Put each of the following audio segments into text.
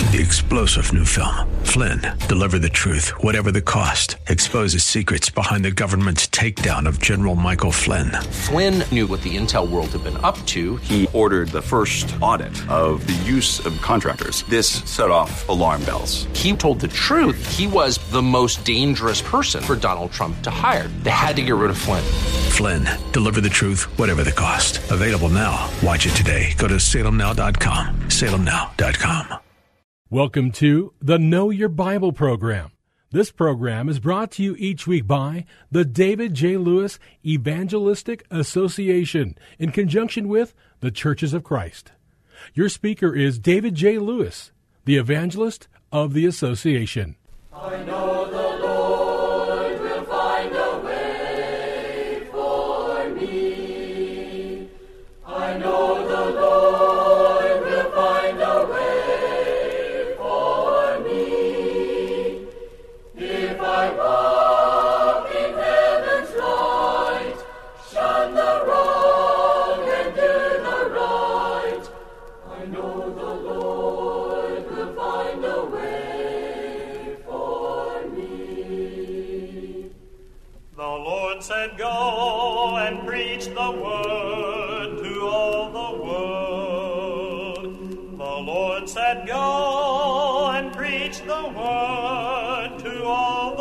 The explosive new film, Flynn, deliver the truth, whatever the cost. Exposes secrets behind the government's takedown of General Michael Flynn. Flynn knew what the intel world had been up to. He ordered the first audit of the use of contractors. This set off alarm bells. He told the truth. He was the most dangerous person for Donald Trump to hire. They had to get rid of Flynn. Flynn, deliver the truth, whatever the cost. Available now. Watch it today. Go to salemnow.com. salemnow.com. Welcome to the Know Your Bible program. This program is brought to you each week by the David J. Lewis Evangelistic Association in conjunction with the Churches of Christ. Your speaker is David J. Lewis, the evangelist of the association. I know the Lord will find a way for me. I know the Lord will find a way for me. If I walk in heaven's light, shun the wrong and do the right, I know the Lord will find a way for me. The Lord said, "Go and preach the word to all the world." The Lord said, "Go and preach the word to all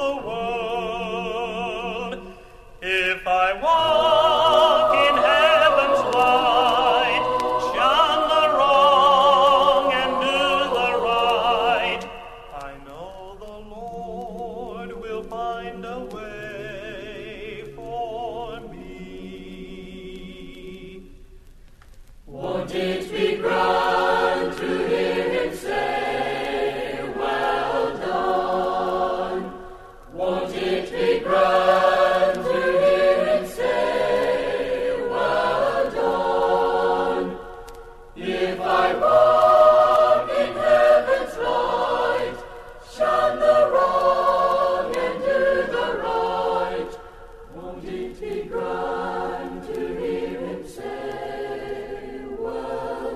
the world." If I walk in heaven's light, shun the wrong and do the right, I know the Lord will find a way for me. Won't it be grand to hear him say, "Well done"? Won't it be grand to hear him say, "Well done"? If I walk in heaven's light, shun the wrong and do the right, won't it be grand to hear him say, "Well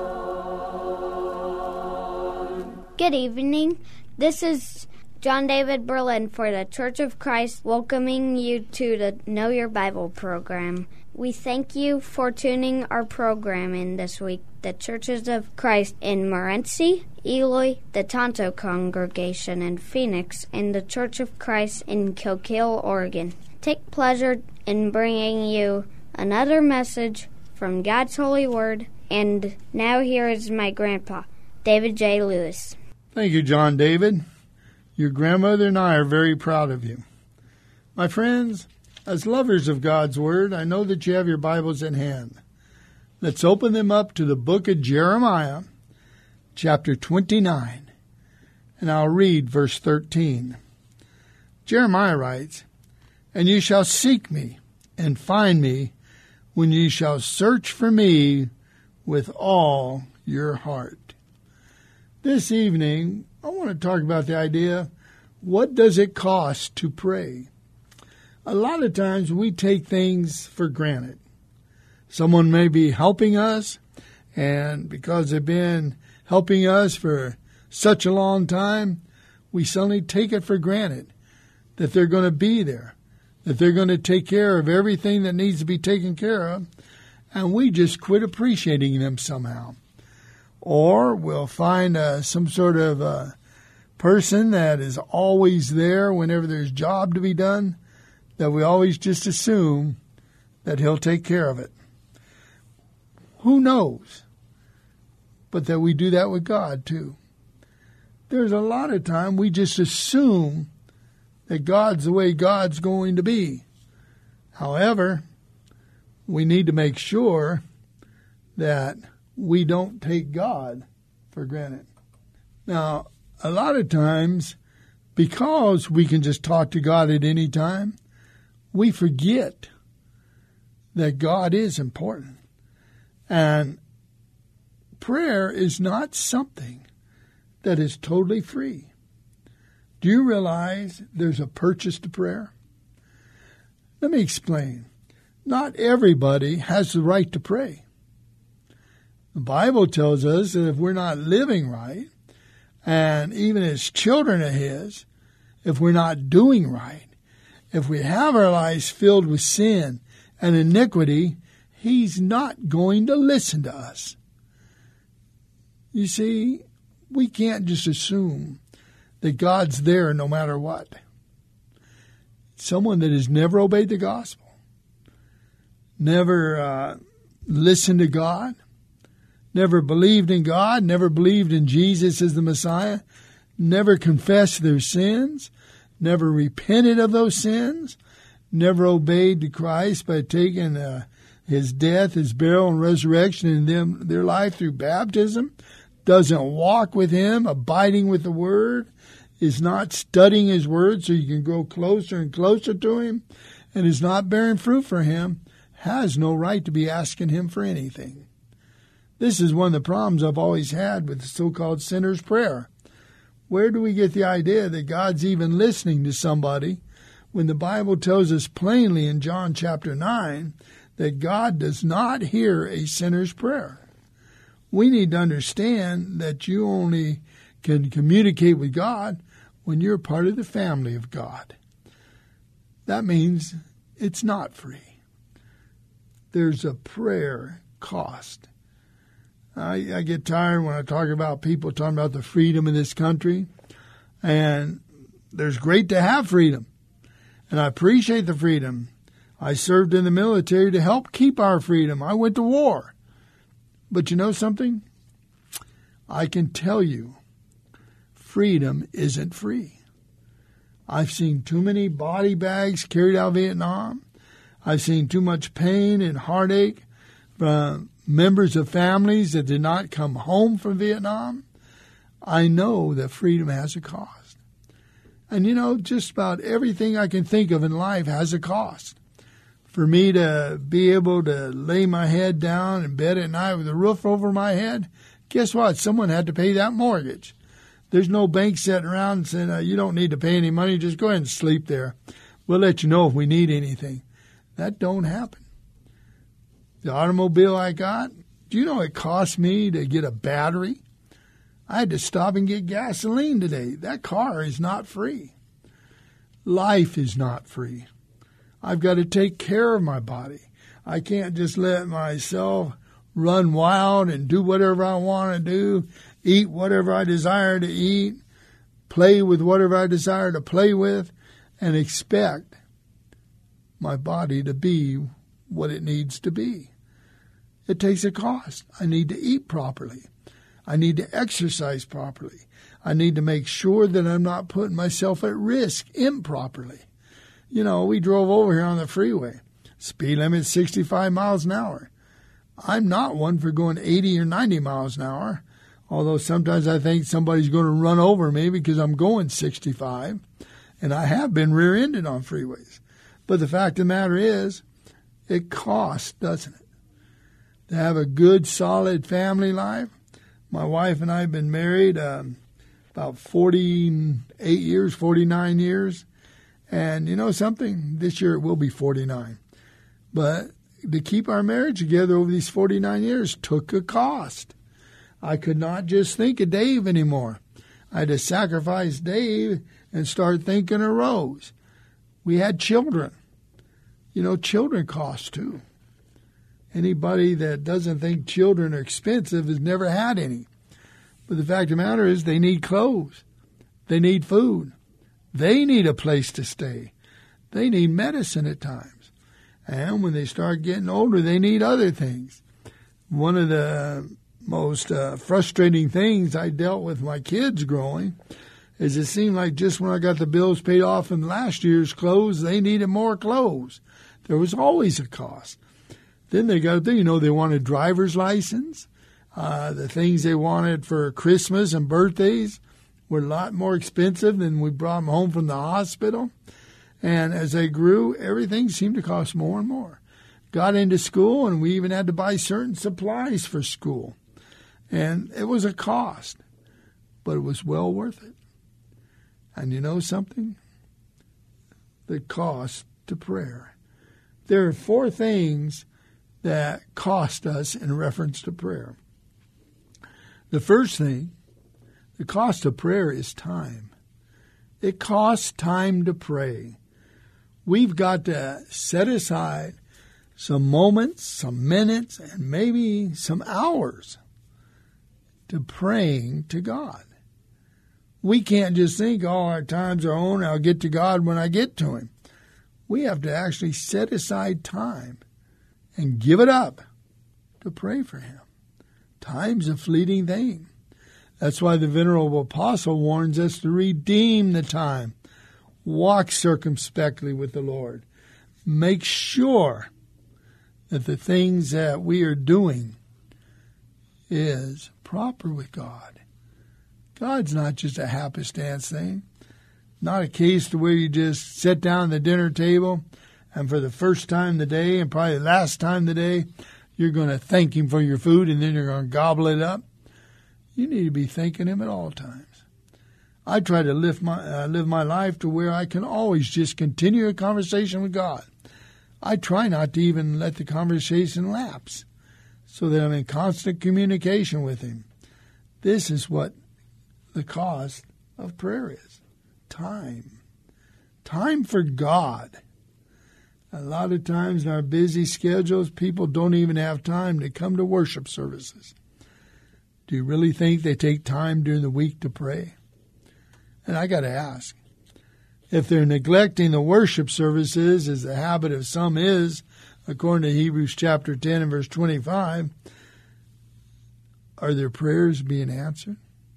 done"? Good evening. This is John David Berlin for the Church of Christ, welcoming you to the Know Your Bible program. We thank you for tuning our program in this week. The Churches of Christ in Morenci, Eloy, the Tonto Congregation in Phoenix, and the Church of Christ in Coquille, Oregon. Take pleasure in bringing you another message from God's holy word. And now here is my grandpa, David J. Lewis. Thank you, John David. Your grandmother and I are very proud of you. My friends, as lovers of God's Word, I know that you have your Bibles in hand. Let's open them up to the book of Jeremiah, chapter 29, and I'll read verse 13. Jeremiah writes, "And you shall seek me and find me when you shall search for me with all your heart." This evening, I want to talk about the idea, what does it cost to pray? A lot of times we take things for granted. Someone may be helping us, and because they've been helping us for such a long time, we suddenly take it for granted that they're going to be there, that they're going to take care of everything that needs to be taken care of, and we just quit appreciating them somehow. Or we'll find some sort of person that is always there whenever there's job to be done, that we always just assume that he'll take care of it. Who knows? But that we do that with God too. There's a lot of time we just assume that God's the way God's going to be. However, we need to make sure that we don't take God for granted. Now, a lot of times, because we can just talk to God at any time, we forget that God is important. And prayer is not something that is totally free. Do you realize there's a purchase to prayer? Let me explain. Not everybody has the right to pray. The Bible tells us that if we're not living right, And even as children of His, if we're not doing right, if we have our lives filled with sin and iniquity, He's not going to listen to us. You see, we can't just assume that God's there no matter what. Someone that has never obeyed the gospel, never listened to God, never believed in God, never believed in Jesus as the Messiah, never confessed their sins, never repented of those sins, never obeyed Christ by taking His death, His burial, and resurrection in their life through baptism, doesn't walk with Him, abiding with the Word, is not studying His Word so you can grow closer and closer to Him, and is not bearing fruit for Him, has no right to be asking Him for anything. This is one of the problems I've always had with the so-called sinner's prayer. Where do we get the idea that God's even listening to somebody when the Bible tells us plainly in John chapter 9 that God does not hear a sinner's prayer? We need to understand that you only can communicate with God when you're part of the family of God. That means it's not free. There's a prayer cost. I get tired when I talk about people talking about the freedom in this country. And there's great to have freedom. And I appreciate the freedom. I served in the military to help keep our freedom. I went to war. But you know something? I can tell you, freedom isn't free. I've seen too many body bags carried out of Vietnam. I've seen too much pain and heartache from members of families that did not come home from Vietnam. I know that freedom has a cost. And you know, just about everything I can think of in life has a cost. For me to be able to lay my head down in bed at night with a roof over my head, guess what? Someone had to pay that mortgage. There's no bank sitting around and saying, you don't need to pay any money, just go ahead and sleep there. We'll let you know if we need anything. That don't happen. The automobile I got, do you know it cost me to get a battery? I had to stop and get gasoline today. That car is not free. Life is not free. I've got to take care of my body. I can't just let myself run wild and do whatever I want to do, eat whatever I desire to eat, play with whatever I desire to play with, and expect my body to be what it needs to be. It takes a cost. I need to eat properly. I need to exercise properly. I need to make sure that I'm not putting myself at risk improperly. You know, we drove over here on the freeway. Speed limit 65 miles an hour. I'm not one for going 80 or 90 miles an hour, although sometimes I think somebody's going to run over me because I'm going 65, and I have been rear-ended on freeways. But the fact of the matter is, it costs, doesn't it? To have a good, solid family life. My wife and I have been married about 48 years, 49 years. And you know something? This year it will be 49. But to keep our marriage together over these 49 years took a cost. I could not just think of Dave anymore. I had to sacrifice Dave and start thinking of Rose. We had children. You know, children cost too. Anybody that doesn't think children are expensive has never had any. But the fact of the matter is they need clothes. They need food. They need a place to stay. They need medicine at times. And when they start getting older, they need other things. One of the most frustrating things I dealt with my kids growing is it seemed like just when I got the bills paid off in last year's clothes, they needed more clothes. There was always a cost. Then they got to, they wanted driver's license. The things they wanted for Christmas and birthdays were a lot more expensive than we brought them home from the hospital. And as they grew, everything seemed to cost more and more. Got into school, and we even had to buy certain supplies for school. And it was a cost, but it was well worth it. And you know something? The cost to prayer. There are 4 things that cost us in reference to prayer. The first thing The cost of prayer is time. It costs time to pray. We've got to set aside some moments, some minutes, and maybe some hours to praying to God. We can't just think, our time's our own, I'll get to God when I get to Him. We have to actually set aside time and give it up to pray for Him. Time's a fleeting thing. That's why the venerable apostle warns us to redeem the time. Walk circumspectly with the Lord. Make sure that the things that we are doing is proper with God. God's not just a happenstance thing. Not a case to where you just sit down at the dinner table and for the first time of the day and probably the last time of the day, you're going to thank Him for your food and then you're going to gobble it up. You need to be thanking Him at all times. I try to live my life to where I can always just continue a conversation with God. I try not to even let the conversation lapse so that I'm in constant communication with Him. This is what the cost of prayer is. Time. Time for God. A lot of times in our busy schedules, people don't even have time to come to worship services. Do you really think they take time during the week to pray? And I got to ask, if they're neglecting the worship services, as the habit of some is, according to Hebrews chapter 10 and verse 25, are their prayers being answered?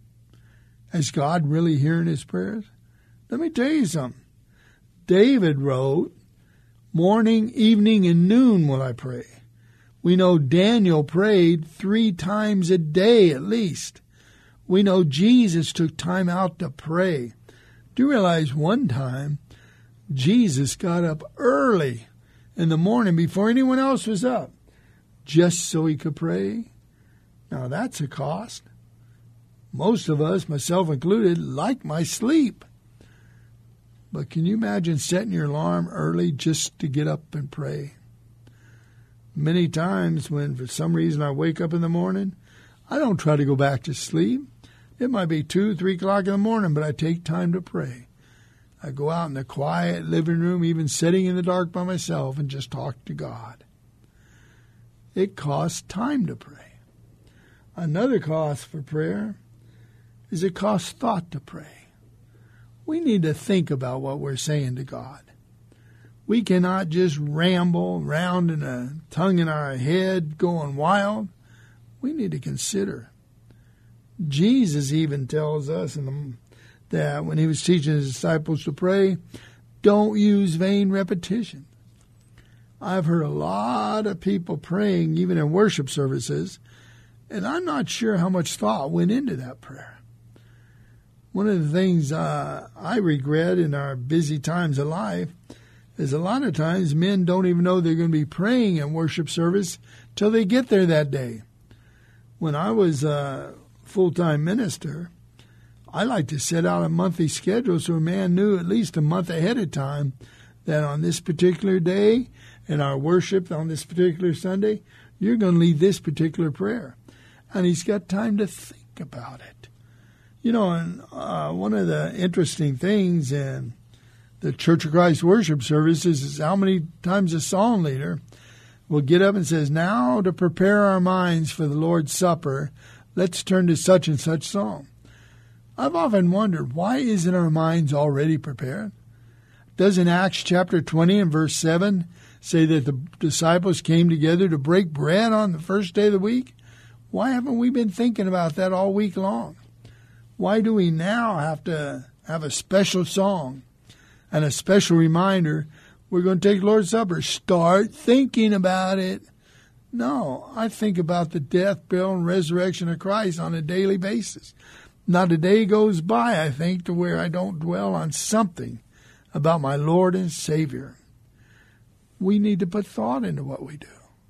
Is God really hearing his prayers? Let me tell you something. David wrote, "Morning, evening, and noon will I pray." We know Daniel prayed 3 times a day at least. We know Jesus took time out to pray. Do you realize one time Jesus got up early in the morning before anyone else was up just so he could pray? Now that's a cost. Most of us, myself included, like my sleep. But can you imagine setting your alarm early just to get up and pray? Many times when for some reason I wake up in the morning, I don't try to go back to sleep. It might be 2, 3 o'clock in the morning, but I take time to pray. I go out in the quiet living room, even sitting in the dark by myself, and just talk to God. It costs time to pray. Another cost for prayer is it costs thought to pray. We need to think about what we're saying to God. We cannot just ramble around in a tongue in our head going wild. We need to consider. Jesus even tells us that when he was teaching his disciples to pray, don't use vain repetition. I've heard a lot of people praying, even in worship services, and I'm not sure how much thought went into that prayer. One of the things I regret in our busy times of life is a lot of times men don't even know they're going to be praying in worship service till they get there that day. When I was a full-time minister, I like to set out a monthly schedule so a man knew at least a month ahead of time that on this particular day in our worship on this particular Sunday, you're going to lead this particular prayer. And he's got time to think about it. You know, and one of the interesting things in the Church of Christ worship services is how many times a song leader will get up and says, "Now to prepare our minds for the Lord's Supper, let's turn to such and such song." I've often wondered, why isn't our minds already prepared? Doesn't Acts chapter 20 and verse 7 say that the disciples came together to break bread on the first day of the week? Why haven't we been thinking about that all week long? Why do we now have to have a special song and a special reminder, we're going to take Lord's Supper? Start thinking about it. No, I think about the death, burial, and resurrection of Christ on a daily basis. Not a day goes by, I think, to where I don't dwell on something about my Lord and Savior. We need to put thought into what we do.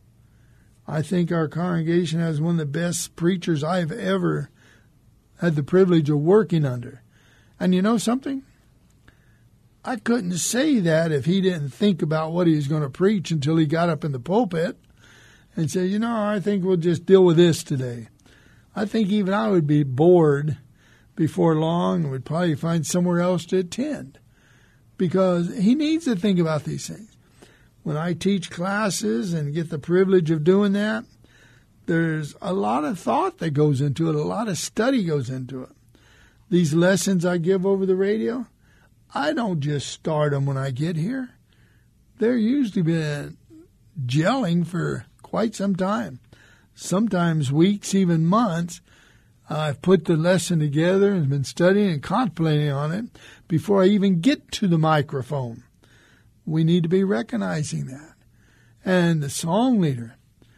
I think our congregation has one of the best preachers I've ever had the privilege of working under. And you know something? I couldn't say that if he didn't think about what he was going to preach until he got up in the pulpit and said, I think we'll just deal with this today. I think even I would be bored before long and would probably find somewhere else to attend, because he needs to think about these things. When I teach classes and get the privilege of doing that, there's a lot of thought that goes into it, a lot of study goes into it. These lessons I give over the radio, I don't just start them when I get here. They're usually been gelling for quite some time, sometimes weeks, even months. I've put the lesson together and been studying and contemplating on it before I even get to the microphone. We need to be recognizing that. And the song leader,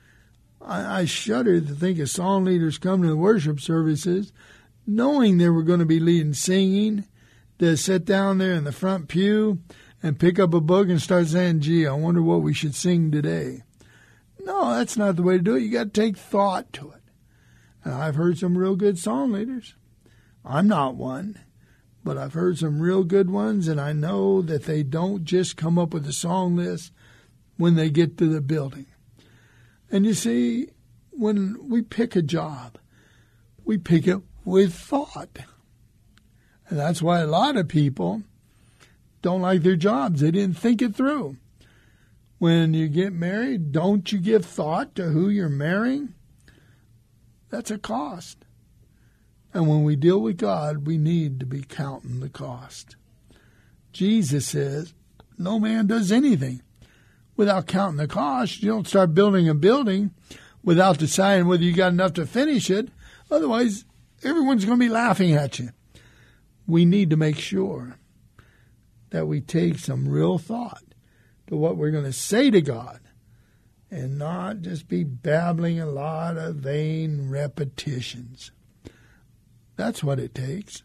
I shudder to think of song leaders coming to the worship services knowing they were going to be leading singing, to sit down there in the front pew and pick up a book and start saying, gee, I wonder what we should sing today. No, that's not the way to do it. You got to take thought to it. And I've heard some real good song leaders. I'm not one, but I've heard some real good ones, and I know that they don't just come up with a song list when they get to the building. And you see, when we pick a job, we pick it with thought. And that's why a lot of people don't like their jobs. They didn't think it through. When you get married, don't you give thought to who you're marrying? That's a cost. And when we deal with God, we need to be counting the cost. Jesus says, no man does anything without counting the cost. You don't start building a building without deciding whether you got enough to finish it. Otherwise, everyone's going to be laughing at you. We need to make sure that we take some real thought to what we're going to say to God and not just be babbling a lot of vain repetitions. That's what it takes.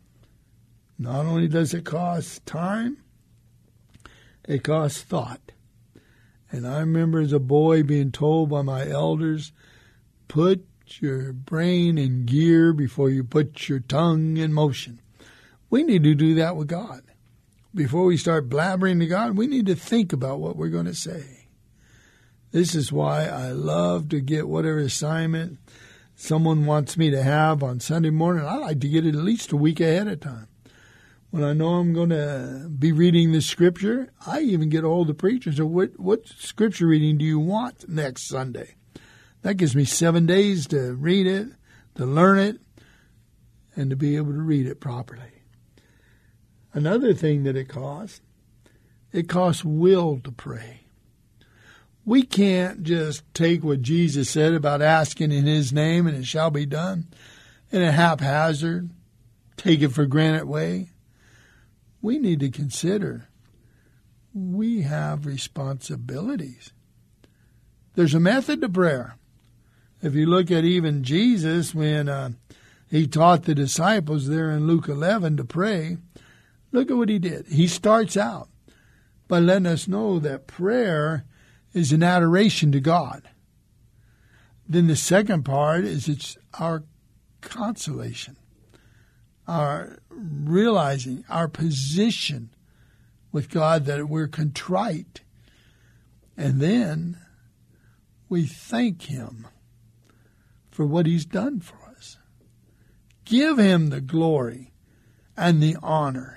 Not only does it cost time, it costs thought. And I remember as a boy being told by my elders, put your brain in gear before you put your tongue in motion. We need to do that with God. Before we start blabbering to God, we need to think about what we're going to say. This is why I love to get whatever assignment someone wants me to have on Sunday morning. I like to get it at least a week ahead of time. When I know I'm going to be reading the Scripture, I even get a hold of the preacher and say, what Scripture reading do you want next Sunday? That gives me 7 days to read it, to learn it, and to be able to read it properly. Another thing that it costs will to pray. We can't just take what Jesus said about asking in His name and it shall be done in a haphazard, take it for granted way. We need to consider we have responsibilities. There's a method to prayer. If you look at even Jesus when He taught the disciples there in Luke 11 to pray, look at what He did. He starts out by letting us know that prayer is an adoration to God. Then the second part is it's our consolation, our realizing our position with God, that we're contrite. And then we thank Him for what He's done for us. Give Him the glory and the honor.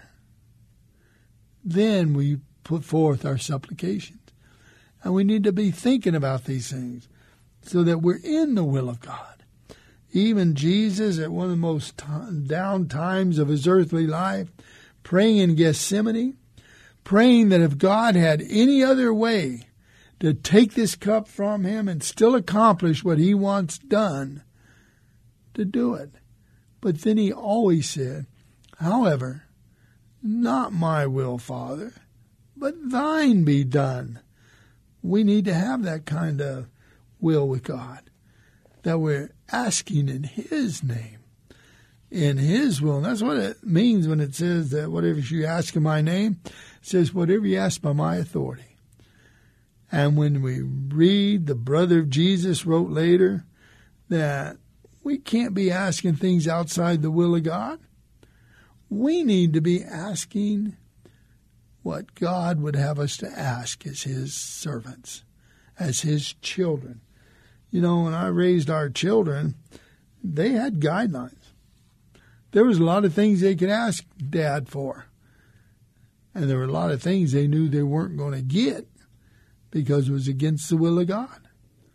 Then we put forth our supplications. And we need to be thinking about these things so that we're in the will of God. Even Jesus, at one of the most down times of His earthly life, praying in Gethsemane, praying that if God had any other way to take this cup from Him and still accomplish what He wants done, to do it. But then He always said, however, not my will, Father, but thine be done. We need to have that kind of will with God, that we're asking in His name, in His will. And that's what it means when it says that whatever you ask in my name, it says whatever you ask by my authority. And when we read, the brother of Jesus wrote later that we can't be asking things outside the will of God. We need to be asking what God would have us to ask as His servants, as His children. You know, when I raised our children, they had guidelines. There was a lot of things they could ask Dad for. And there were a lot of things they knew they weren't going to get because it was against the will of God.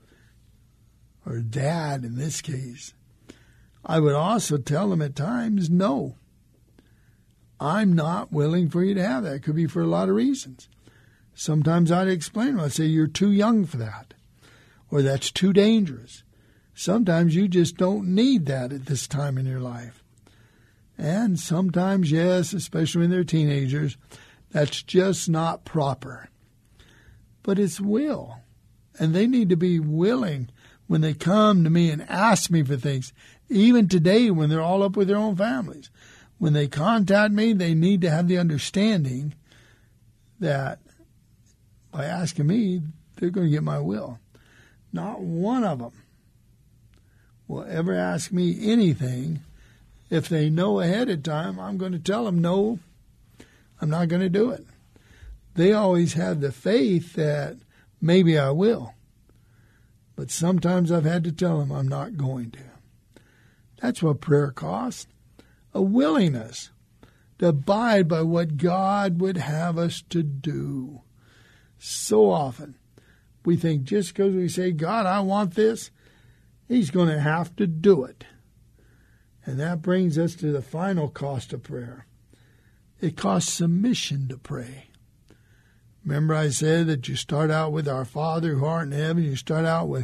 Or Dad in this case. I would also tell them at times, no, I'm not willing for you to have that. It could be for a lot of reasons. Sometimes I'd explain them. I'd say, you're too young for that. Or that's too dangerous. Sometimes you just don't need that at this time in your life. And sometimes, yes, especially when they're teenagers, that's just not proper. But it's will. And they need to be willing when they come to me and ask me for things. Even today when they're all up with their own families. When they contact me, they need to have the understanding that by asking me, they're going to get my will. Not one of them will ever ask me anything. If they know ahead of time, I'm going to tell them, no, I'm not going to do it. They always have the faith that maybe I will. But sometimes I've had to tell them I'm not going to. That's what prayer costs. A willingness to abide by what God would have us to do. So often we think just because we say, God, I want this, He's going to have to do it. And that brings us to the final cost of prayer. It costs submission to pray. Remember I said that you start out with our Father who art in heaven. You start out with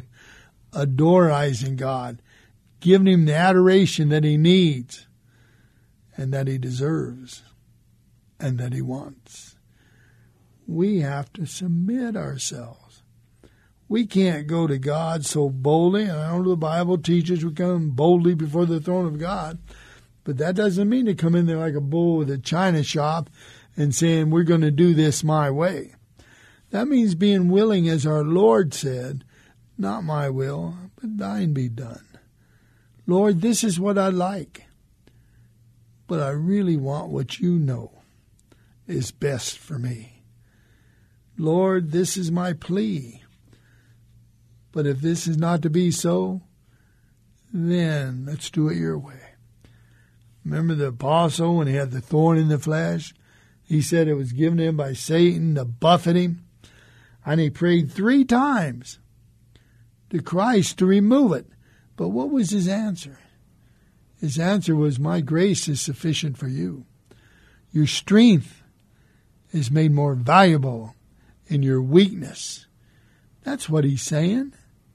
adorizing God, giving Him the adoration that He needs and that He deserves and that He wants. We have to submit ourselves. We can't go to God so boldly, and I know the Bible teaches we come boldly before the throne of God, but that doesn't mean to come in there like a bull with a china shop and saying, we're going to do this my way. That means being willing, as our Lord said, not my will, but thine be done. Lord, this is what I like, but I really want what you know is best for me. Lord, this is my plea. But if this is not to be so, then let's do it your way. Remember the apostle when he had the thorn in the flesh? He said it was given him by Satan to buffet him. And he prayed 3 times to Christ to remove it. But what was his answer? His answer was, my grace is sufficient for you. Your strength is made more valuable in your weakness. That's what he's saying.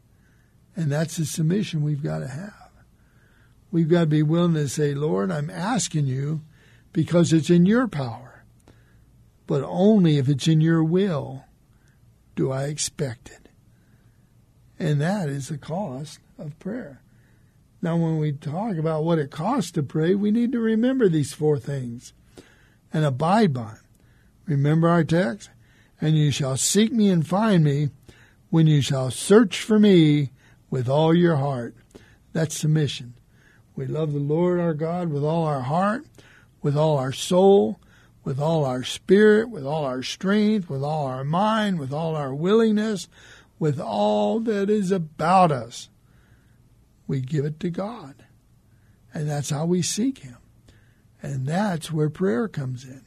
And that's the submission we've got to have. We've got to be willing to say, Lord, I'm asking you because it's in your power. But only if it's in your will do I expect it. And that is the cost of prayer. Now, when we talk about what it costs to pray, we need to remember these 4 things and abide by them. Remember our text? And you shall seek me and find me when you shall search for me with all your heart. That's submission. We love the Lord our God with all our heart, with all our soul, with all our spirit, with all our strength, with all our mind, with all our willingness, with all that is about us. We give it to God. And that's how we seek Him. And that's where prayer comes in.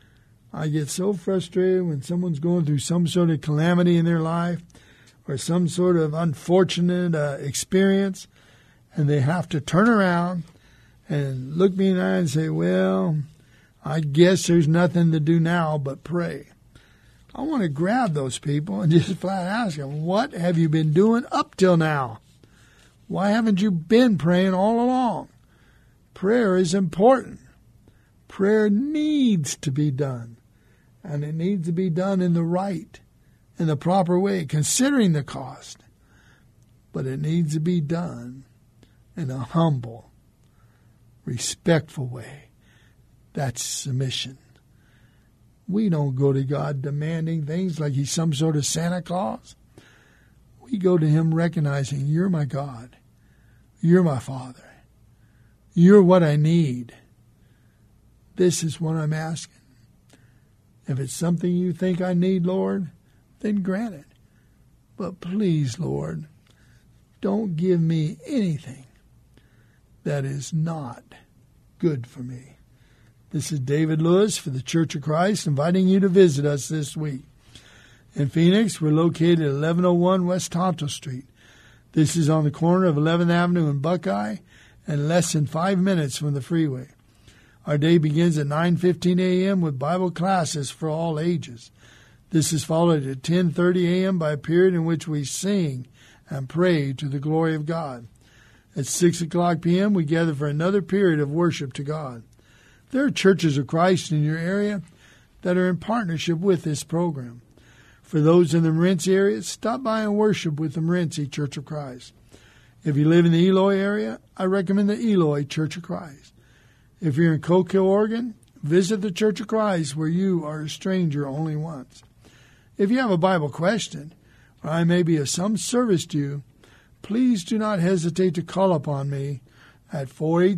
I get so frustrated when someone's going through some sort of calamity in their life or some sort of unfortunate experience, and they have to turn around and look me in the eye and say, well, I guess there's nothing to do now but pray. I want to grab those people and just flat ask them, what have you been doing up till now? Why haven't you been praying all along? Prayer is important. Prayer needs to be done. And it needs to be done in the right, in the proper way, considering the cost. But it needs to be done in a humble, respectful way. That's submission. We don't go to God demanding things like He's some sort of Santa Claus. We go to Him recognizing, you're my God. You're my Father. You're what I need. This is what I'm asking. If it's something you think I need, Lord, then grant it. But please, Lord, don't give me anything that is not good for me. This is David Lewis for the Church of Christ, inviting you to visit us this week. In Phoenix, we're located at 1101 West Tonto Street. This is on the corner of 11th Avenue and Buckeye, and less than 5 minutes from the freeway. Our day begins at 9:15 a.m. with Bible classes for all ages. This is followed at 10:30 a.m. by a period in which we sing and pray to the glory of God. At 6 o'clock p.m., we gather for another period of worship to God. There are churches of Christ in your area that are in partnership with this program. For those in the Morenci area, stop by and worship with the Morenci Church of Christ. If you live in the Eloy area, I recommend the Eloy Church of Christ. If you're in Coke Hill, Oregon, visit the Church of Christ where you are a stranger only once. If you have a Bible question, or I may be of some service to you, please do not hesitate to call upon me at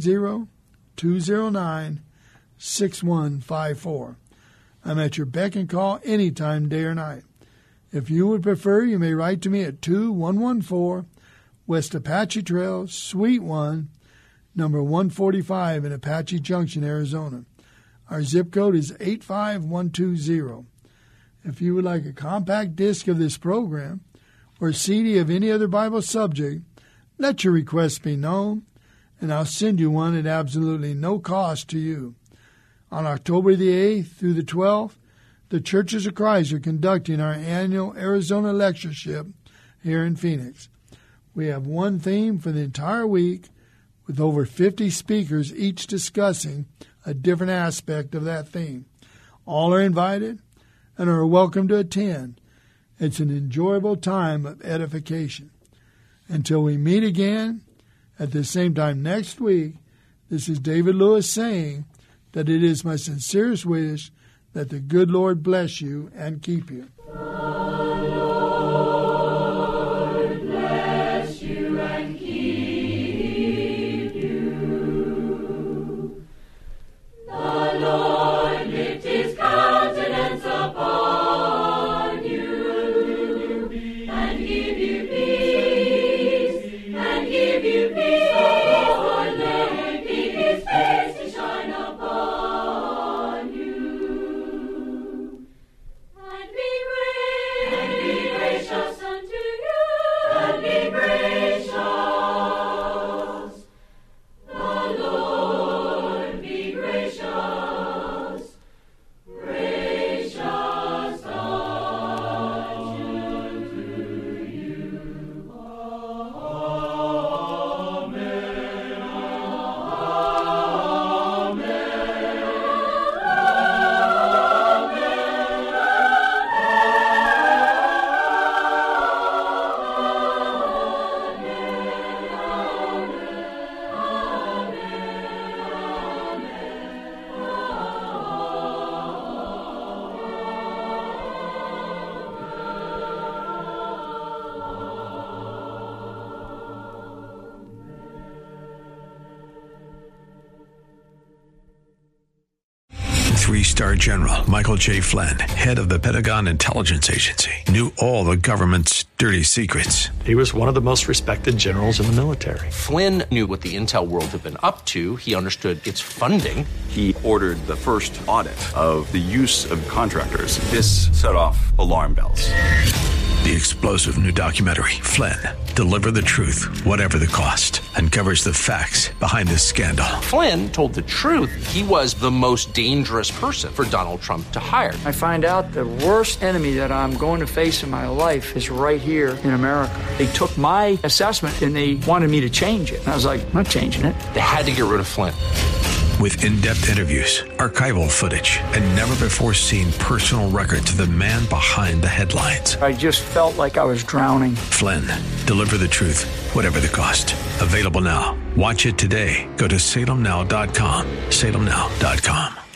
480-209-6154. I'm at your beck and call anytime, day or night. If you would prefer, you may write to me at 2114 West Apache Trail, Suite 1, number 145 in Apache Junction, Arizona. Our zip code is 85120. If you would like a compact disc of this program or a CD of any other Bible subject, let your request be known, and I'll send you one at absolutely no cost to you. On October the 8th through the 12th, the Churches of Christ are conducting our annual Arizona Lectureship here in Phoenix. We have one theme for the entire week, with over 50 speakers each discussing a different aspect of that theme. All are invited and are welcome to attend. It's an enjoyable time of edification. Until we meet again at the same time next week, this is David Lewis saying that it is my sincerest wish that the good Lord bless you and keep you. Three-star General Michael J. Flynn, head of the Pentagon Intelligence Agency, knew all the government's dirty secrets. He was one of the most respected generals in the military. Flynn knew what the intel world had been up to. He understood its funding. He ordered the first audit of the use of contractors. This set off alarm bells. The explosive new documentary, Flynn, Deliver the Truth, Whatever the Cost, uncovers the facts behind this scandal. Flynn told the truth. He was the most dangerous person for Donald Trump to hire. I find out the worst enemy that I'm going to face in my life is right here in America. They took my assessment and they wanted me to change it. And I was like, I'm not changing it. They had to get rid of Flynn. With in-depth interviews, archival footage, and never-before-seen personal records of the man behind the headlines. I just felt like I was drowning. Flynn, Deliver the Truth, Whatever the Cost. Available now. Watch it today. Go to salemnow.com. salemnow.com.